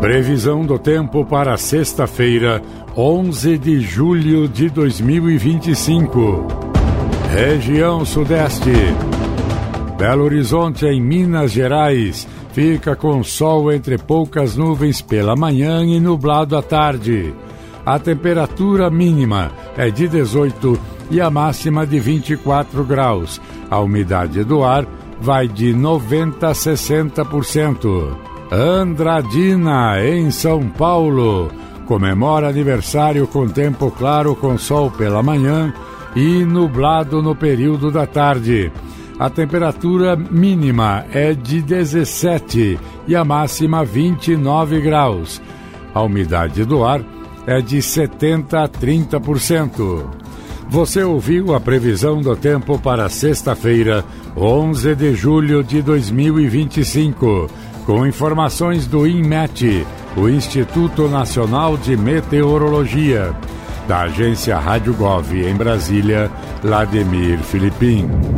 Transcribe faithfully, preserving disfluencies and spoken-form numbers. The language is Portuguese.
Previsão do tempo para sexta-feira, onze de julho de dois mil e vinte e cinco. Região Sudeste. Belo Horizonte, em Minas Gerais, fica com sol entre poucas nuvens pela manhã e nublado à tarde. A temperatura mínima é de dezoito e a máxima de vinte e quatro graus. A umidade do ar vai de noventa a sessenta por cento. Andradina, em São Paulo, comemora aniversário com tempo claro com sol pela manhã e nublado no período da tarde. A temperatura mínima é de dezessete e a máxima vinte e nove graus. A umidade do ar é de setenta a trinta por cento. Você ouviu a previsão do tempo para sexta-feira, onze de julho de dois mil e vinte e cinco, com informações do INMET, o Instituto Nacional de Meteorologia. Da agência Rádio Gov em Brasília, Vladimir Filipim.